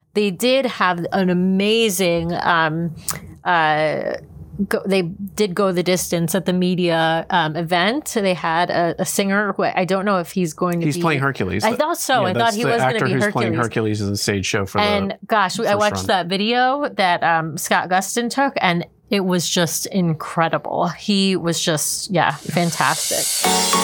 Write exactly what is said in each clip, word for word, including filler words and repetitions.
they did have an amazing. Um, uh, Go, they did go the distance at the media um, event. They had a, a singer who I don't know if he's going to he's be. He's playing Hercules. I thought so. Yeah, I thought he was going to be who's Hercules. playing Hercules in the stage show for and the gosh, I watched run. that video that um, Scott Gustin took, and it was just incredible. He was just, yeah, fantastic.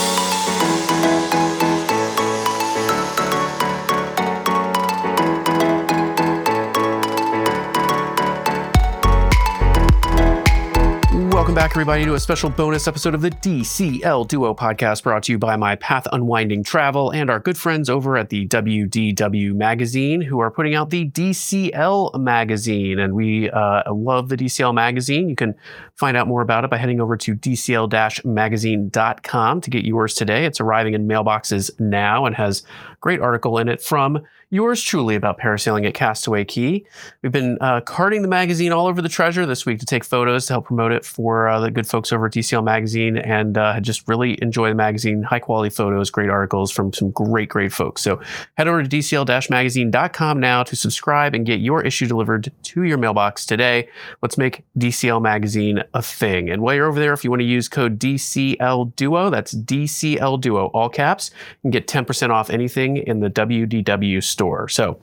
Welcome back, everybody, to a special bonus episode of the D C L Duo podcast, brought to you by My Path Unwinding Travel and our good friends over at the W D W magazine, who are putting out the D C L magazine. And we uh, love the D C L magazine. You can find out more about it by heading over to d c l dash magazine dot com to get yours today. It's arriving in mailboxes now and has a great article in it from yours truly about parasailing at Castaway Cay. We've been uh, carting the magazine all over the Treasure this week to take photos to help promote it for uh, the good folks over at D C L Magazine, and uh, just really enjoy the magazine. High quality photos, great articles from some great, great folks. So head over to d c l dash magazine dot com now to subscribe and get your issue delivered to your mailbox today. Let's make D C L Magazine a thing. And while you're over there, if you want to use code D C L Duo, that's D C L Duo, all caps, you can get ten percent off anything in the W D W store. So,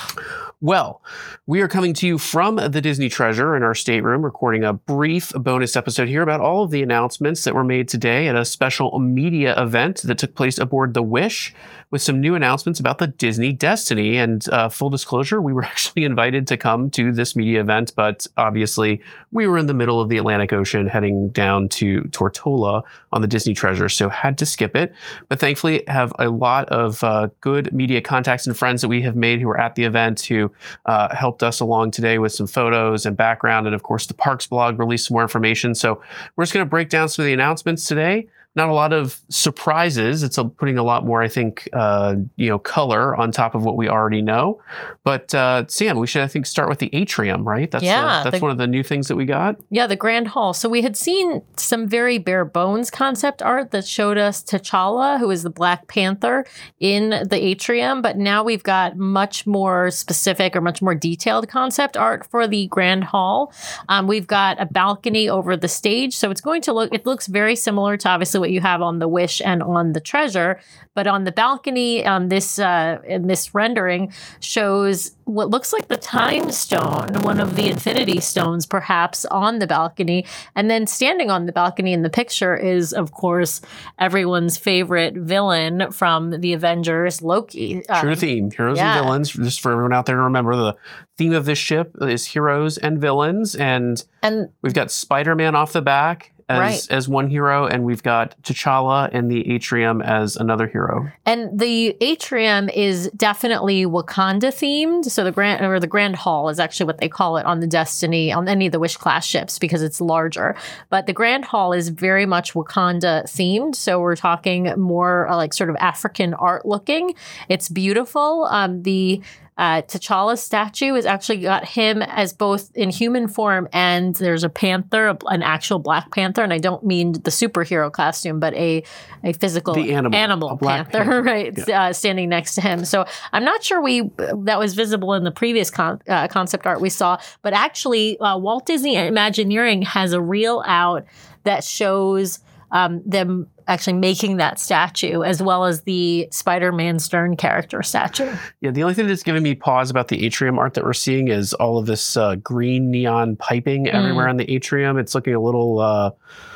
well, we are coming to you from the Disney Treasure in our stateroom, recording a brief bonus episode here about all of the announcements that were made today at a special media event that took place aboard the Wish, with some new announcements about the Disney Destiny. And uh, full disclosure, we were actually invited to come to this media event, but obviously we were in the middle of the Atlantic Ocean heading down to Tortola on the Disney Treasure, so had to skip it. But thankfully have a lot of uh, good media contacts and friends that we have made who were at the event who uh, helped us along today with some photos and background. And of course, the Parks blog released some more information. So we're just going to break down some of the announcements today. Not a lot of surprises. It's a, putting a lot more, I think, uh, you know, color on top of what we already know. But uh, Sam, we should, I think, start with the atrium, right? That's yeah, uh, that's the, one of the new things that we got. Yeah, the Grand Hall. So we had seen some very bare bones concept art that showed us T'Challa, who is the Black Panther, in the atrium. But now we've got much more specific or much more detailed concept art for the Grand Hall. Um, we've got a balcony over the stage, so it's going to look. It looks very similar to obviously what you have on the Wish and on the Treasure, but on the balcony, on this uh, in this rendering, shows what looks like the Time Stone, one of the Infinity Stones, perhaps, on the balcony. And then standing on the balcony in the picture is, of course, everyone's favorite villain from the Avengers, Loki. Um, True to theme, heroes yeah. and villains. Just for everyone out there to remember, the theme of this ship is heroes and villains, and, and we've got Spider-Man off the back as right. as one hero, and we've got T'Challa in the atrium as another hero. And the atrium is definitely Wakanda themed. So the grand or the Grand Hall is actually what they call it on the Destiny, on any of the Wish class ships, because it's larger. But the Grand Hall is very much Wakanda themed. So we're talking more uh, like sort of African art looking. It's beautiful. Um, the Uh, T'Challa statue has actually got him as both in human form, and there's a panther, an actual Black Panther, and I don't mean the superhero costume, but a a physical the animal, animal panther, panther, right, yeah. uh, standing next to him. So I'm not sure we that was visible in the previous con- uh, concept art we saw, but actually uh, Walt Disney Imagineering has a reel out that shows um, them actually making that statue, as well as the Spider-Man Stern character statue. Yeah, the only thing that's giving me pause about the atrium art that we're seeing is all of this uh, green neon piping mm. everywhere on the atrium. It's looking a little... Uh,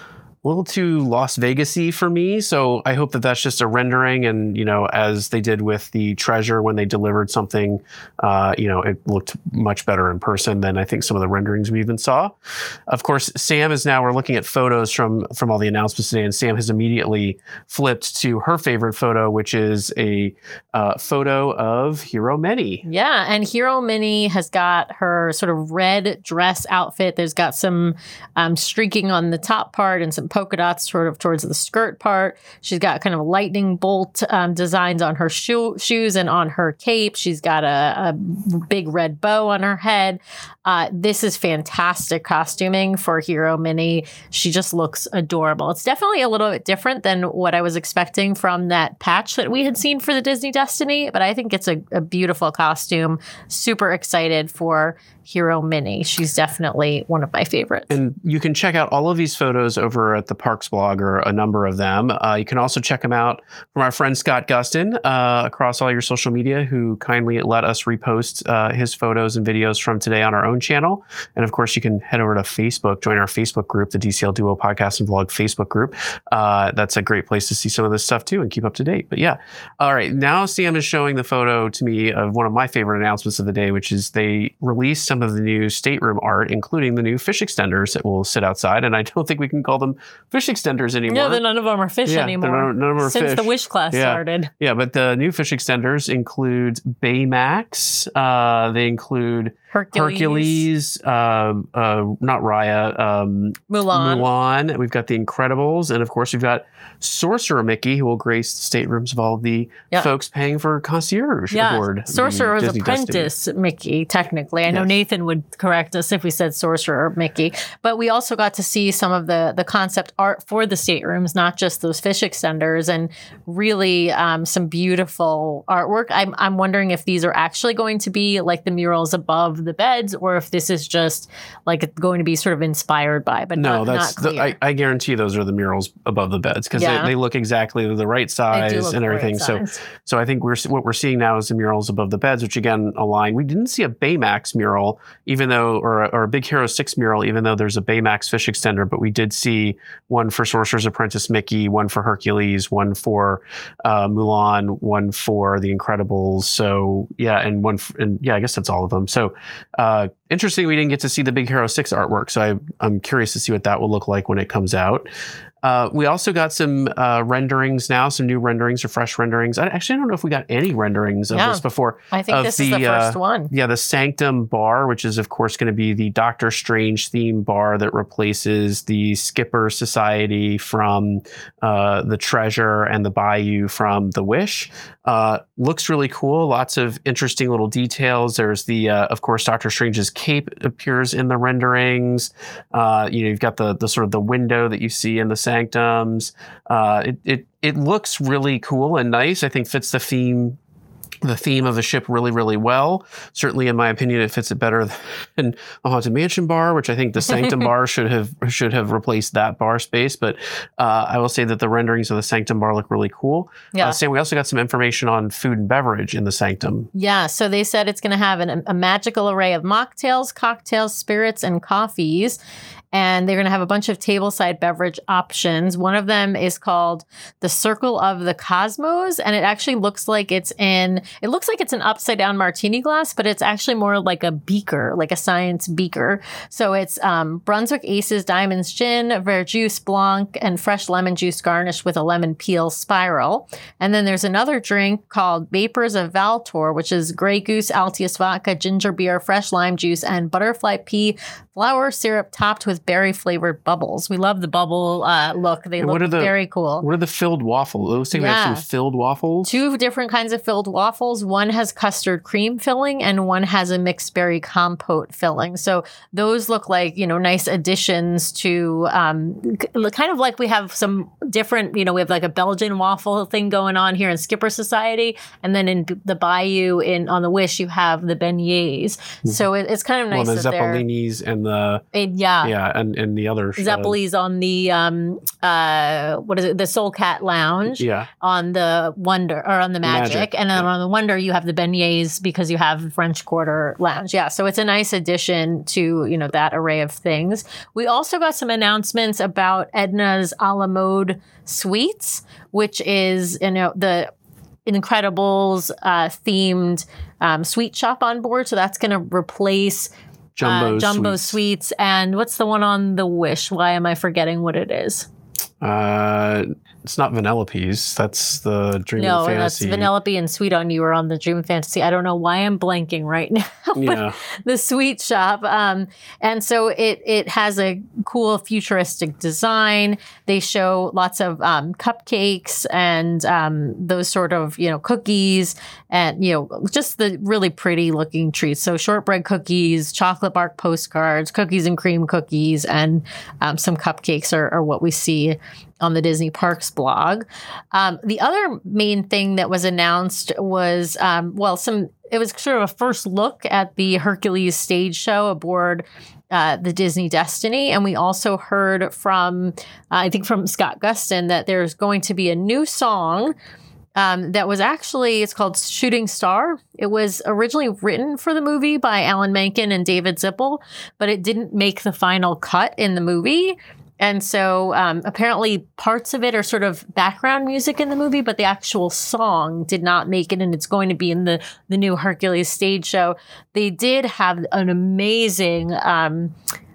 a little too Las Vegas-y for me. So I hope that that's just a rendering. And, you know, as they did with the Treasure when they delivered something, uh, you know, it looked much better in person than I think some of the renderings we even saw. Of course, Sam is now, we're looking at photos from, from all the announcements today, and Sam has immediately flipped to her favorite photo, which is a uh, photo of Hero Minnie. Yeah. And Hero Minnie has got her sort of red dress outfit. There's got some um, streaking on the top part and some polka dots sort of towards the skirt part. She's got kind of lightning bolt um, designs on her shoe, shoes and on her cape. She's got a, a big red bow on her head. Uh, this is fantastic costuming for Hero Mini. She just looks adorable. It's definitely a little bit different than what I was expecting from that patch that we had seen for the Disney Destiny, but I think it's a, a beautiful costume. Super excited for Hero Mini. She's definitely one of my favorites. And you can check out all of these photos over at the Parks blog, or a number of them. Uh, you can also check them out from our friend Scott Gustin uh, across all your social media, who kindly let us repost uh, his photos and videos from today on our own channel. And of course, you can head over to Facebook, join our Facebook group, the D C L Duo Podcast and Vlog Facebook group. Uh, that's a great place to see some of this stuff too and keep up to date. But yeah. All right. Now Sam is showing the photo to me of one of my favorite announcements of the day, which is they released some of the new stateroom art, including the new fish extenders that will sit outside. And I don't think we can call them fish extenders anymore. No, none of them are fish yeah, anymore. None, none of them are Since fish. the Wish class yeah. started. Yeah, but the new fish extenders include Baymax. Uh, they include Hercules. Hercules, uh, uh, not Raya, um, Mulan. Mulan. We've got the Incredibles. And of course, we've got Sorcerer Mickey, who will grace the staterooms of all of the yeah. folks paying for concierge yeah. aboard. Sorcerer's Disney Apprentice Destiny. Mickey, technically. I know yes. Nathan would correct us if we said Sorcerer Mickey. But we also got to see some of the, the concept art for the staterooms, not just those fish extenders, and really um, some beautiful artwork. I'm, I'm wondering if these are actually going to be like the murals above the beds, or if this is just like going to be sort of inspired by, but no, not, that's not clear. The, I, I guarantee those are the murals above the beds, because Yeah. they, they look exactly the right size and everything. Right so, size. so I think we're what we're seeing now is the murals above the beds, which again align. We didn't see a Baymax mural, even though, or a, or a Big Hero Six mural, even though there's a Baymax fish extender, but we did see one for Sorcerer's Apprentice Mickey, one for Hercules, one for uh, Mulan, one for the Incredibles. So yeah, and one, f- and yeah, I guess that's all of them. So. Uh, Interesting, we didn't get to see the Big Hero Six artwork, so I, I'm curious to see what that will look like when it comes out. Uh, we also got some uh, renderings now, some new renderings or fresh renderings. I actually don't know if we got any renderings of Yeah. this before. I think of this is the first uh, one. Yeah, the Sanctum bar, which is of course going to be the Doctor Strange theme bar that replaces the Skipper Society from uh, the Treasure and the Bayou from the Wish. Uh, looks really cool. Lots of interesting little details. There's the, uh, of course, Doctor Strange's cape appears in the renderings. Uh, you know, you've got the the sort of the window that you see in the sanctums. Uh, it it it looks really cool and nice. I think fits the theme. The theme of the ship really, really well. Certainly, in my opinion, it fits it better than the Haunted Mansion bar, which I think the Sanctum bar should have should have replaced that bar space. But uh, I will say that the renderings of the Sanctum bar look really cool. Yeah. Uh, Sam, we also got some information on food and beverage in the Sanctum. Yeah, so they said it's going to have an, a magical array of mocktails, cocktails, spirits, and coffees. And they're going to have a bunch of tableside beverage options. One of them is called the Circle of the Cosmos. And it actually looks like it's in, it looks like it's an upside down martini glass, but it's actually more like a beaker, like a science beaker. So it's um, Brunswick Aces Diamonds Gin, Verjuice Blanc, and fresh lemon juice garnished with a lemon peel spiral. And then there's another drink called Vapors of Valtor, which is Grey Goose, Altius Vodka, ginger beer, fresh lime juice, and butterfly pea flower syrup topped with berry flavored bubbles. We love the bubble uh, look. They And look what are the- very cool. What are the filled waffles? It looks like we have Yeah. some filled waffles. Two different kinds of filled waffles. One has custard cream filling and one has a mixed berry compote filling. So those look like, you know, nice additions to um, k- kind of like we have some different, you know, we have like a Belgian waffle thing going on here in Skipper Society. And then in the Bayou in on the Wish, you have the beignets. So it, it's kind of nice well, the that they're... Zeppelinis and the, And yeah. yeah, and, and the other. uh, Zeppeli's on the um uh what is it the Soul Cat Lounge Yeah. on the Wonder or on the Magic, Magic, and then yeah. on the Wonder you have the beignets because you have French Quarter Lounge. Yeah, so it's a nice addition to, you know, that array of things. We also got some announcements about Edna's a la mode Suites, which is, you know, the Incredibles uh, themed um, sweet shop on board. So that's going to replace Jumbo, uh, Jumbo Sweets. Sweets. And what's the one on the Wish? Why am I forgetting what it is? Uh, It's not Vanellope's. That's the Dream no, of Fantasy. No, that's Vanellope and Sweet On You are on the Dream of Fantasy. I don't know why I'm blanking right now. Yeah. The sweet shop. Um, and so it it has a cool futuristic design. They show lots of um, cupcakes and um, those sort of, you know, cookies and, you know, just the really pretty looking treats. So shortbread cookies, chocolate bark postcards, cookies and cream cookies, and um, some cupcakes are, are what we see on the Disney Parks blog. Um, the other main thing that was announced was, um, well, some it was sort of a first look at the Hercules stage show aboard uh, the Disney Destiny. And we also heard from, uh, I think from Scott Gustin, that there's going to be a new song um, that was actually, it's called Shooting Star. It was originally written for the movie by Alan Menken and David Zippel, but it didn't make the final cut in the movie. And so um, apparently parts of it are sort of background music in the movie, but the actual song did not make it, and it's going to be in the, the new Hercules stage show. They did have an amazing, um,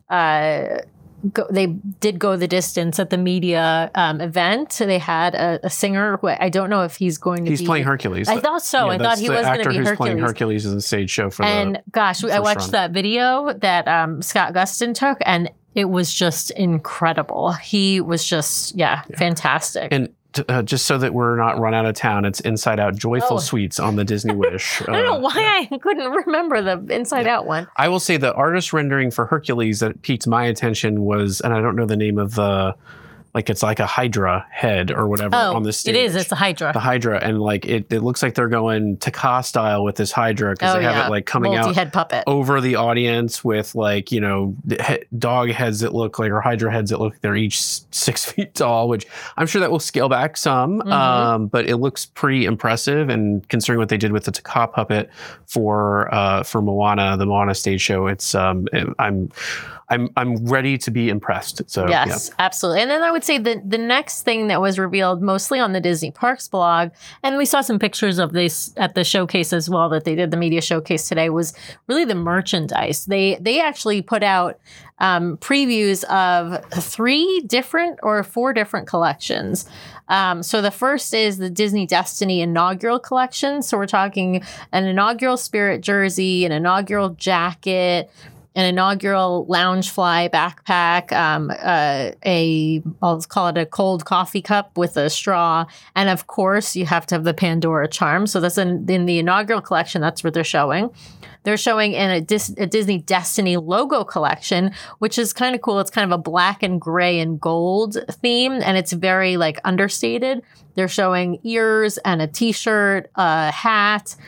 uh, go, they did go the distance at the media um, event. So they had a, a singer who I don't know if he's going to he's be. He's playing Hercules. I thought so. Yeah, I thought he was going to be who's Hercules. playing Hercules in the stage show for and the. And gosh, I watched run. that video that um, Scott Gustin took, and it was just incredible. He was just, yeah, yeah. fantastic. And uh, just so that we're not run out of town, it's Inside Out Joyful Oh. Sweets on the Disney Wish. I don't know Uh, why yeah. I couldn't remember the Inside Out one. I will say the artist rendering for Hercules that piqued my attention was, and I don't know the name of the, like it's like a Hydra head or whatever Oh, on the stage. it is. It's a Hydra. The Hydra, and like it, it looks like they're going Taka style with this Hydra because oh, they have yeah. it like coming out Multi-head puppet. over the audience with like, you know, he- dog heads that look like, or Hydra heads that look like they're each s- six feet tall, which I'm sure that will scale back some, Mhm. um, but it looks pretty impressive. And considering what they did with the Taka puppet for uh, for Moana, the Moana stage show, it's um, I'm I'm I'm ready to be impressed. So yes, yeah. absolutely. And then I would say the the next thing that was revealed mostly on the Disney Parks blog, and we saw some pictures of this at the showcase as well that they did the media showcase today, was really the merchandise. They they actually put out um, previews of three different or four different collections. Um, so the first is the Disney Destiny inaugural collection. So we're talking an inaugural Spirit jersey, an inaugural jacket, an inaugural Loungefly backpack, um, uh, a, I'll call it a cold coffee cup with a straw. And of course, you have to have the Pandora charm. So that's in, in the inaugural collection. That's what they're showing. They're showing in a, Dis, a Disney Destiny logo collection, which is kind of cool. It's kind of a black and gray and gold theme, and it's very like understated. They're showing ears and a t-shirt, a hat,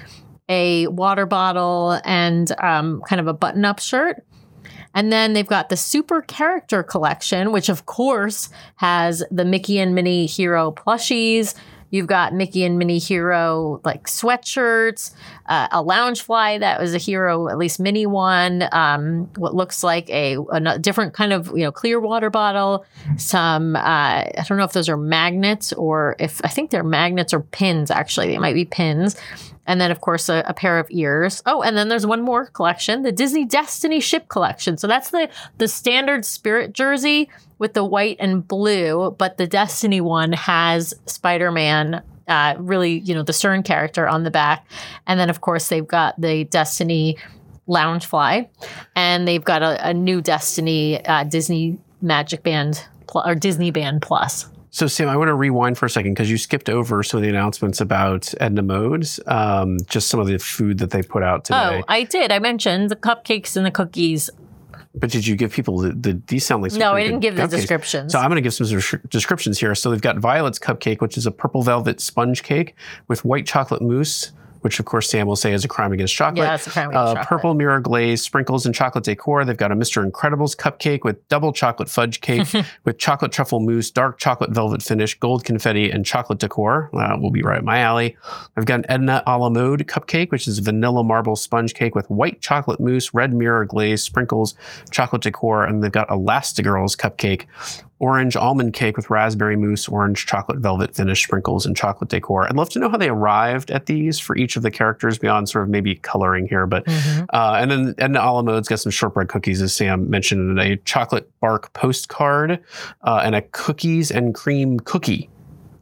a water bottle, and um, kind of a button-up shirt. And then they've got the Super Character Collection, which of course has the Mickey and Minnie Hero plushies. You've got Mickey and Minnie Hero like sweatshirts, uh, a Loungefly that was a Hero, at least mini one, um, what looks like a, a different kind of, you know, clear water bottle, some, uh, I don't know if those are magnets or if, I think they're magnets or pins, actually. They might be pins. And then, of course, a, a pair of ears. Oh, and then there's one more collection, the Disney Destiny Ship Collection. So that's the, the standard Spirit jersey with the white and blue, but the Destiny one has Spider-Man, uh, really, you know, the Stern character on the back. And then, of course, they've got the Destiny Loungefly, and they've got a, a new Destiny uh, Disney Magic Band Pl- or Disney Band Plus. So, Sam, I want to rewind for a second because you skipped over some of the announcements about Edna Mode's, um, just some of the food that they put out today. Oh, I did. I mentioned the cupcakes and the cookies. But did you give people the, the these sound like some No, I pretty didn't good give the cupcakes. descriptions. So I'm going to give some des- descriptions here. So they've got Violet's Cupcake, which is a purple velvet sponge cake with white chocolate mousse, which of course Sam will say is a crime against chocolate. Yeah, it's a crime against uh, chocolate. Purple mirror glaze, sprinkles, and chocolate decor. They've got a Mister Incredibles cupcake with double chocolate fudge cake with chocolate truffle mousse, dark chocolate velvet finish, gold confetti, and chocolate decor. Uh, will be right up my alley. I've got an Edna a la mode cupcake, which is vanilla marble sponge cake with white chocolate mousse, red mirror glaze, sprinkles, chocolate decor, and they've got Elastigirl's cupcake, orange almond cake with raspberry mousse, orange chocolate velvet finish, sprinkles, and chocolate decor. I'd love to know how they arrived at these for each of the characters beyond sort of maybe coloring here. But Mm-hmm. uh, and then Edna a la mode's got some shortbread cookies, as Sam mentioned, and a chocolate bark postcard uh, and a cookies and cream cookie.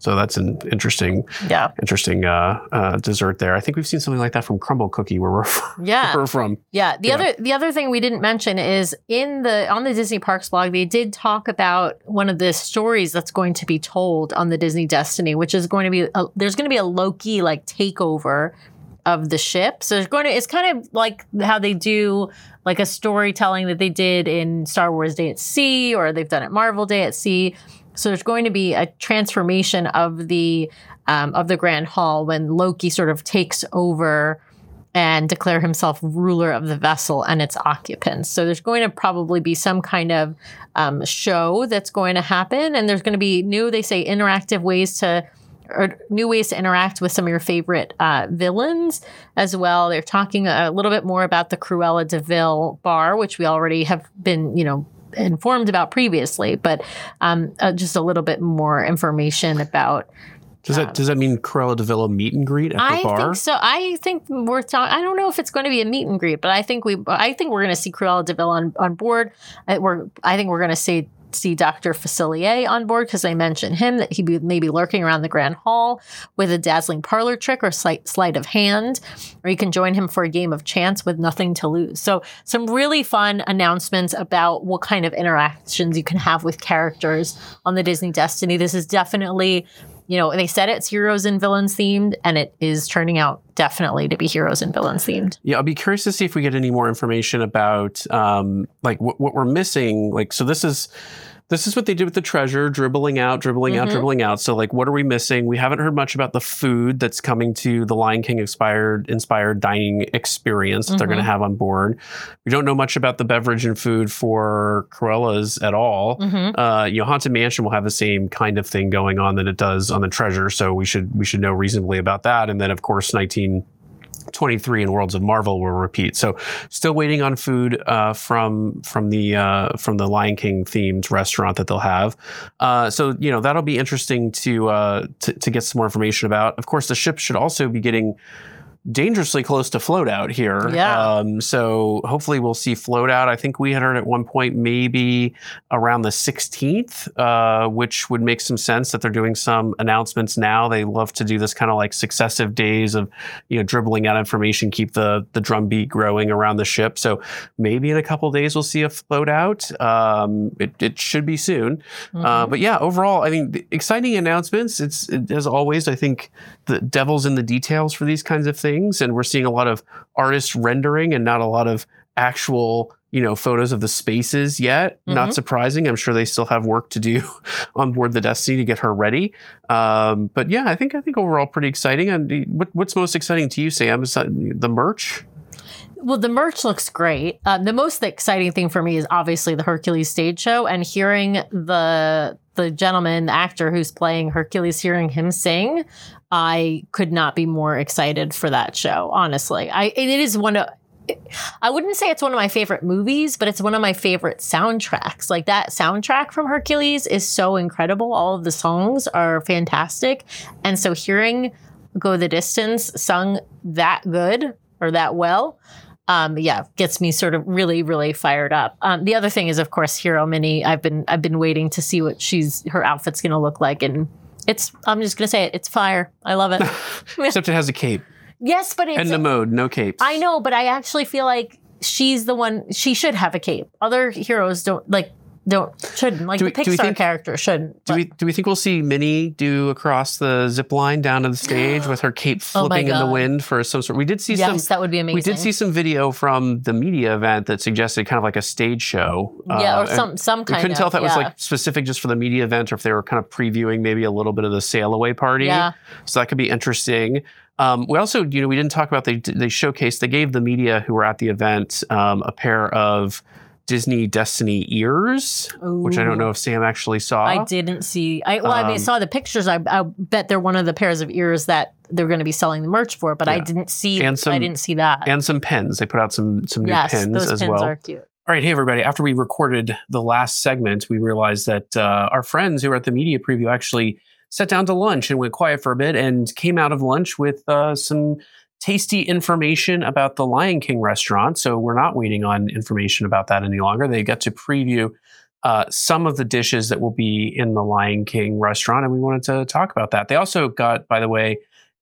So that's an interesting, yeah, interesting uh, uh, dessert there. I think we've seen something like that from Crumble Cookie, where we're from. Yeah, we're from. Yeah. The yeah. other the other thing we didn't mention is in the on the Disney Parks blog, they did talk about one of the stories that's going to be told on the Disney Destiny, which is going to be a, there's going to be a Loki like takeover of the ship. So it's going to it's kind of like how they do like a storytelling that they did in Star Wars Day at Sea, or they've done at Marvel Day at Sea. So there's going to be a transformation of the um, of the Grand Hall when Loki sort of takes over and declare himself ruler of the vessel and its occupants. So there's going to probably be some kind of um, show that's going to happen, and there's going to be new, they say, interactive ways to or new ways to interact with some of your favorite uh, villains as well. They're talking a little bit more about the Cruella de Vil bar, which we already have been, you know, informed about previously, but um, uh, just a little bit more information about. Does that um, does that mean Cruella de Vil meet and greet at the I bar? I think so. I think we're talking. I don't know if it's going to be a meet and greet, but I think we. I think we're going to see Cruella de Vil on on board. I, we're. I think we're going to see. see Doctor Facilier on board because they mentioned him, that he be maybe lurking around the Grand Hall with a dazzling parlor trick or slight sleight of hand, or you can join him for a game of chance with nothing to lose. So some really fun announcements about what kind of interactions you can have with characters on the Disney Destiny. This is definitely, you know, they said it's heroes and villains themed, and it is turning out definitely to be heroes and villains themed. Yeah, I'll be curious to see if we get any more information about um, like what, what we're missing. Like, so this is this is what they did with the treasure, dribbling out, dribbling mm-hmm. out, dribbling out. So like, what are we missing? We haven't heard much about the food that's coming to the Lion King inspired inspired dining experience that mm-hmm. they're going to have on board. We don't know much about the beverage and food for Cruella's at all. Mm-hmm. Uh, you know, Haunted Mansion will have the same kind of thing going on that it does on the treasure. So we should we should know reasonably about that. And then of course, nineteen twenty-three in Worlds of Marvel will repeat. So still waiting on food uh, from from the uh, from the Lion King themed restaurant that they'll have. Uh, so you know that'll be interesting to, uh, to to get some more information about. Of course, the ship should also be getting dangerously close to float out here. Yeah. Um, so hopefully we'll see float out. I think we had heard at one point maybe around the sixteenth, uh, which would make some sense that they're doing some announcements now. They love to do this kind of like successive days of, you know, dribbling out information, keep the, the drumbeat growing around the ship. So maybe in a couple of days we'll see a float out. Um, it, it should be soon. Mm-hmm. Uh, but yeah, overall, I mean, exciting announcements. It's, it, as always, I think the devil's in the details for these kinds of things. And we're seeing a lot of artist rendering and not a lot of actual, you know, photos of the spaces yet. Mm-hmm. Not surprising. I'm sure they still have work to do on board the Destiny to get her ready. Um, but yeah, I think I think overall pretty exciting. And what, what's most exciting to you, Sam? Is that the merch? Well, the merch looks great. Um, the most exciting thing for me is obviously the Hercules stage show, and hearing the the gentleman, the actor who's playing Hercules, hearing him sing. I could not be more excited for that show. Honestly, I it is one of. I wouldn't say it's one of my favorite movies, but it's one of my favorite soundtracks. Like that soundtrack from Hercules is so incredible. All of the songs are fantastic, and so hearing Go the Distance sung that good or that well. Um, yeah, gets me sort of really, really fired up. Um, the other thing is, of course, Hero Minnie. I've been, I've been waiting to see what she's, her outfit's going to look like, and it's. I'm just going to say it. It's fire. I love it. Except it has a cape. Yes, but it's and the mode, no capes. I know, but I actually feel like she's the one. She should have a cape. Other heroes don't like. Don't shouldn't like do we, the Pixar think, character shouldn't. Do we do we think we'll see Minnie do across the zip line down to the stage with her cape flipping oh in the wind for some sort? We did see yes, some. Yes, that would be amazing. We did see some video from the media event that suggested kind of like a stage show. Yeah, uh, or some some kind. We couldn't of, tell if that yeah. was like specific just for the media event or if they were kind of previewing maybe a little bit of the sail away party. Yeah. So that could be interesting. Um, we also, you know, we didn't talk about they they showcased they gave the media who were at the event um, a pair of Disney Destiny ears, Ooh. which I don't know if Sam actually saw. I didn't see. I well, um, I mean, I saw the pictures. I, I bet they're one of the pairs of ears that they're going to be selling the merch for. But yeah. I didn't see. And some, I didn't see that. And some pens. They put out some some new yes, pens those as pins well. Are cute. All right, hey everybody. After we recorded the last segment, we realized that uh, our friends who were at the media preview actually sat down to lunch and went quiet for a bit and came out of lunch with uh, some tasty information about the Lion King restaurant. So we're not waiting on information about that any longer. They got to preview uh, some of the dishes that will be in the Lion King restaurant, and we wanted to talk about that. They also got, by the way,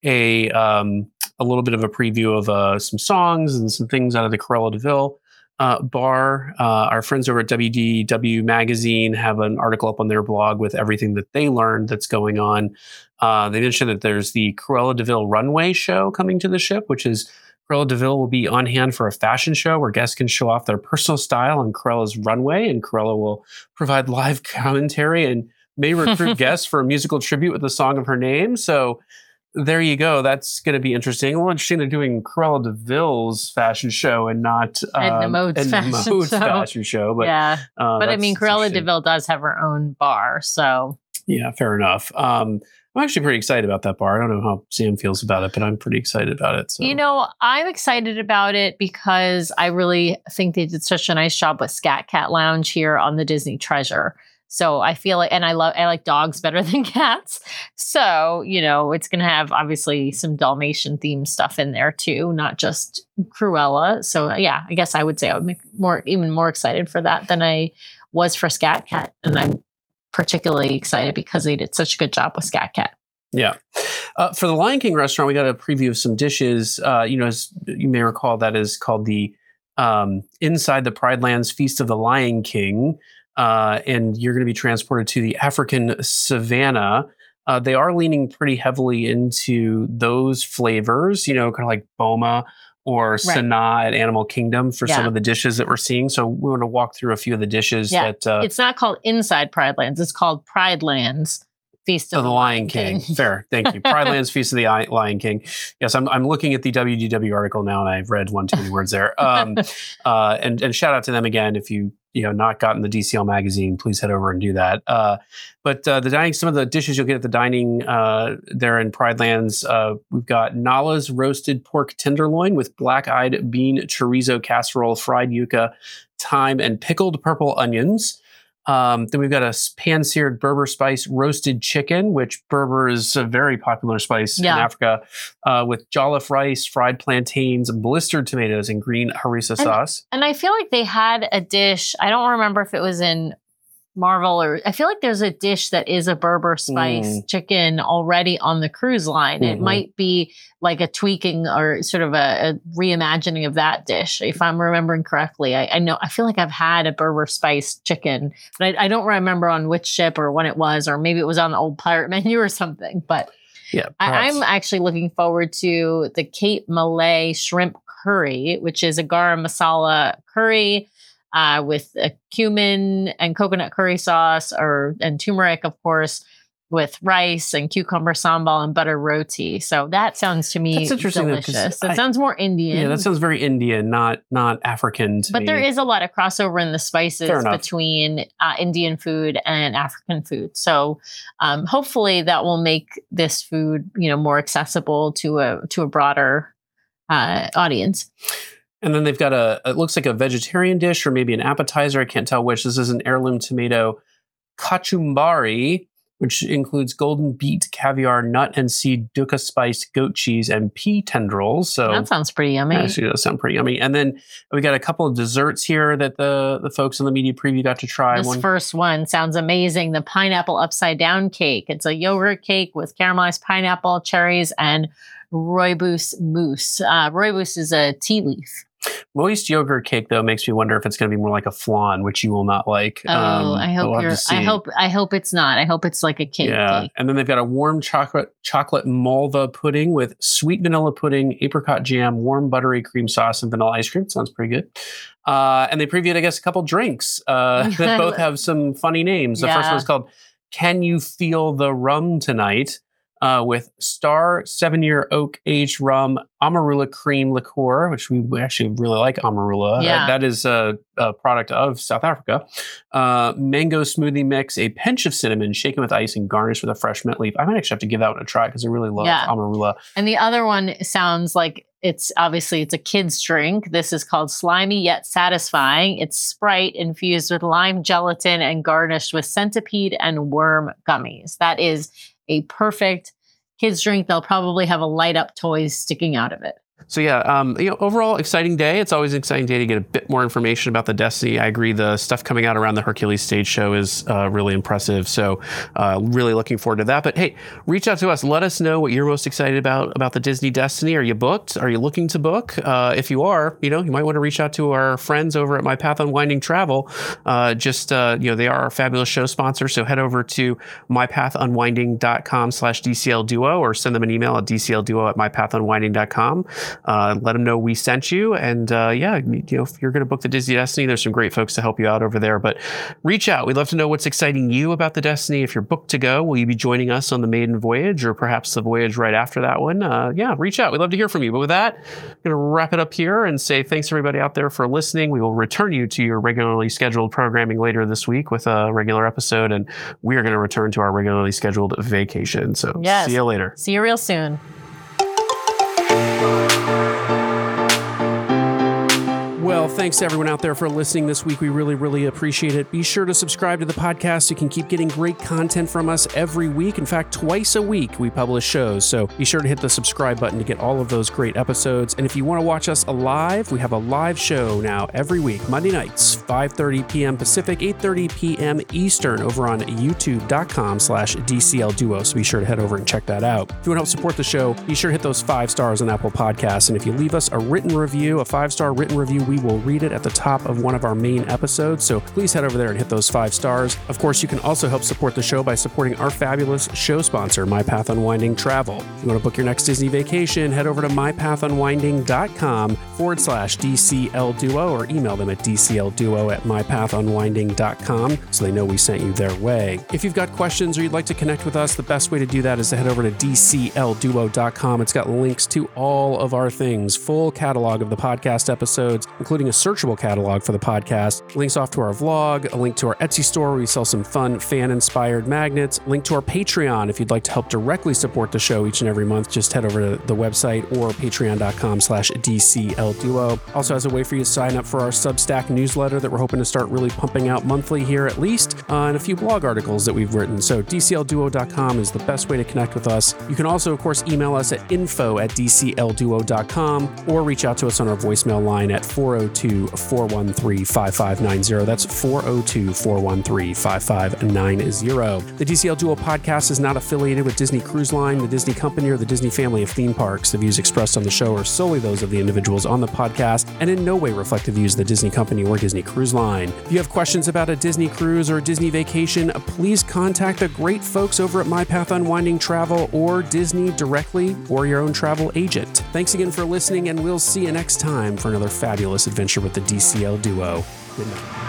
a um, a little bit of a preview of uh, some songs and some things out of the Cruella de Vil uh, bar. Uh, our friends over at W D W Magazine have an article up on their blog with everything that they learned that's going on. Uh, they mentioned that there's the Cruella de Vil runway show coming to the ship, which is Cruella de Vil will be on hand for a fashion show where guests can show off their personal style on Cruella's runway, and Cruella will provide live commentary and may recruit guests for a musical tribute with the song of her name. So there you go. That's going to be interesting. Well, interesting they're doing Cruella de Vil's fashion show and not uh, Edna Mode's, Edna fashion, Mode's show. fashion show. But, yeah, uh, but I mean, Cruella de Vil does have her own bar, so yeah, fair enough. Um, I'm actually pretty excited about that bar. I don't know how Sam feels about it, but I'm pretty excited about it. So. You know, I'm excited about it because I really think they did such a nice job with Scat Cat Lounge here on the Disney Treasure. So I feel like, and I love, I like dogs better than cats. So, you know, it's going to have obviously some Dalmatian themed stuff in there too, not just Cruella. So yeah, I guess I would say I would be more, even more excited for that than I was for Scat Cat. And I'm particularly excited because they did such a good job with Scat Cat. Yeah. Uh, for the Lion King restaurant, we got a preview of some dishes. Uh, you know, as you may recall, that is called the um, Inside the Pride Lands Feast of the Lion King. Uh, and you're going to be transported to the African savannah. Uh, they are leaning pretty heavily into those flavors, you know, kind of like Boma or Right. Sanaa at Animal Kingdom for Yeah. some of the dishes that we're seeing. So we want to walk through a few of the dishes Yeah. that... Uh, It's not called Inside Pride Lands. It's called Pride Lands Feast of of the Lion King. Fair. Thank you. Pride Lands Feast of the I- Lion King. Yes, I'm I'm looking at the W D W article now, and I've read one too many words there. Um, uh, and and shout out to them again. If you you know not gotten the D C L magazine, please head over and do that. Uh, but uh, the dining, some of the dishes you'll get at the dining uh, there in Pride Lands, uh, we've got Nala's roasted pork tenderloin with black-eyed bean chorizo casserole, fried yuca, thyme, and pickled purple onions. Um, then we've got a pan-seared Berber spice roasted chicken, which Berber is a very popular spice Yeah. in Africa, uh, with jollof rice, fried plantains, blistered tomatoes, and green harissa And- sauce. And I feel like they had a dish. I don't remember if it was in Marvel or I feel like there's a dish that is a Berber spice Mm. chicken already on the cruise line. It Mhm. might be like a tweaking or sort of a, a reimagining of that dish, if I'm remembering correctly. I, I know I feel like I've had a Berber spice chicken, but I, I don't remember on which ship or when it was, or maybe it was on the old pirate menu or something. But Yeah, I, perhaps. I'm actually looking forward to the Cape Malay shrimp curry, which is a garam masala curry uh, with a cumin and coconut curry sauce, or and turmeric, of course, with rice and cucumber sambal and butter roti. So that sounds to me That's interesting, though, 'cause delicious. That I- sounds more Indian. Yeah, that sounds very Indian, not not African to But me. there is a lot of crossover in the spices Fair enough. between uh, Indian food and African food. So um, hopefully that will make this food, you know, more accessible to a to a broader uh, audience. And then they've got a, it looks like a vegetarian dish or maybe an appetizer. I can't tell which. This is an heirloom tomato kachumbari, which includes golden beet, caviar, nut and seed, dukkha spice, goat cheese, and pea tendrils. So That sounds pretty yummy. actually does sound pretty yummy. And then we got a couple of desserts here that the, the folks in the media preview got to try. This One, first one sounds amazing. The pineapple upside down cake. It's a yogurt cake with caramelized pineapple, cherries, and rooibos mousse. Uh, rooibos is a tea leaf. moist yogurt cake, though, makes me wonder if it's going to be more like a flan, which you will not like. Oh, Um, I but hope we'll have you're. to see. I hope. I hope it's not. I hope it's like a cake. Yeah, cake. and then they've got a warm chocolate chocolate malva pudding with sweet vanilla pudding, apricot jam, warm buttery cream sauce, and vanilla ice cream. Sounds pretty good. Uh, and they previewed, I guess, a couple drinks uh, that both have some funny names. The first Yeah. one's called "Can You Feel the Rum Tonight?" Uh, with Star seven-year oak aged rum, Amarula cream liqueur, which we we actually really like Amarula. Yeah. That- that is a, a product of South Africa. Uh, mango smoothie mix, a pinch of cinnamon shaken with ice and garnished with a fresh mint leaf. I might actually have to give that one a try because I really love Yeah. Amarula. And the other one sounds like it's obviously it's a kid's drink. This is called Slimy Yet Satisfying. It's Sprite infused with lime gelatin and garnished with centipede and worm gummies. That is a perfect kids drink. They'll probably have a light up toy sticking out of it. So yeah, um, you know, overall exciting day. It's always an exciting day to get a bit more information about the Destiny. I agree. The stuff coming out around the Hercules stage show is uh, really impressive. So uh, really looking forward to that. But hey, reach out to us. Let us know what you're most excited about about the Disney Destiny. Are you booked? Are you looking to book? Uh, if you are, you know, you might want to reach out to our friends over at My Path Unwinding Travel. Uh, just uh, you know, they are our fabulous show sponsor. So head over to mypathunwinding.com slash DCL Duo or send them an email at dclduo at mypathunwinding dot com. Uh, let them know we sent you. And uh, yeah, you know, if you're going to book the Disney Destiny, there's some great folks to help you out over there. But reach out. We'd love to know what's exciting you about the Destiny. If you're booked to go, will you be joining us on the maiden voyage or perhaps the voyage right after that one? Uh, yeah, reach out. We'd love to hear from you. But with that, I'm going to wrap it up here and say thanks everybody out there for listening. We will return you to your regularly scheduled programming later this week with a regular episode. And we are going to return to our regularly scheduled vacation. So yes. See you later. See you real soon. Well, thanks to everyone out there for listening this week. We really, really appreciate it. Be sure to subscribe to the podcast so you can keep getting great content from us every week. In fact, twice a week we publish shows. So be sure to hit the subscribe button to get all of those great episodes. And if you want to watch us live, we have a live show now every week, Monday nights, five thirty p.m. Pacific, eight thirty p.m. Eastern over on youtube.com slash DCL Duo. So be sure to head over and check that out. If you want to help support the show, be sure to hit those five stars on Apple Podcasts. And if you leave us a written review, a five-star written review, we will read it at the top of one of our main episodes. So please head over there and hit those five stars. Of course, you can also help support the show by supporting our fabulous show sponsor, My Path Unwinding Travel. If you want to book your next Disney vacation, head over to mypathunwinding.com forward slash DCL Duo or email them at dclduo at mypathunwinding.com so they know we sent you their way. If you've got questions or you'd like to connect with us, the best way to do that is to head over to d c l duo dot com. It's got links to all of our things, full catalog of the podcast episodes, including a searchable catalog for the podcast, links off to our vlog, a link to our Etsy store where we sell some fun fan-inspired magnets, link to our Patreon if you'd like to help directly support the show each and every month. Just head over to the website or patreon.com slash DCLDuo. Also has a way for you to sign up for our Substack newsletter that we're hoping to start really pumping out monthly here at least, uh, and a few blog articles that we've written. So d c l duo dot com is the best way to connect with us. You can also, of course, email us at info at d c l duo dot com or reach out to us on our voicemail line at four oh two, four one three, five five nine zero. That's four oh two, four one three, five five nine zero. The D C L Duo podcast is not affiliated with Disney Cruise Line, the Disney Company, or the Disney family of theme parks. The views expressed on the show are solely those of the individuals on the podcast and in no way reflect the views of the Disney Company or Disney Cruise Line. If you have questions about a Disney cruise or a Disney vacation, please contact the great folks over at My Path Unwinding Travel or Disney directly or your own travel agent. Thanks again for listening, and we'll see you next time for another fabulous adventure with the D C L Duo. Good night.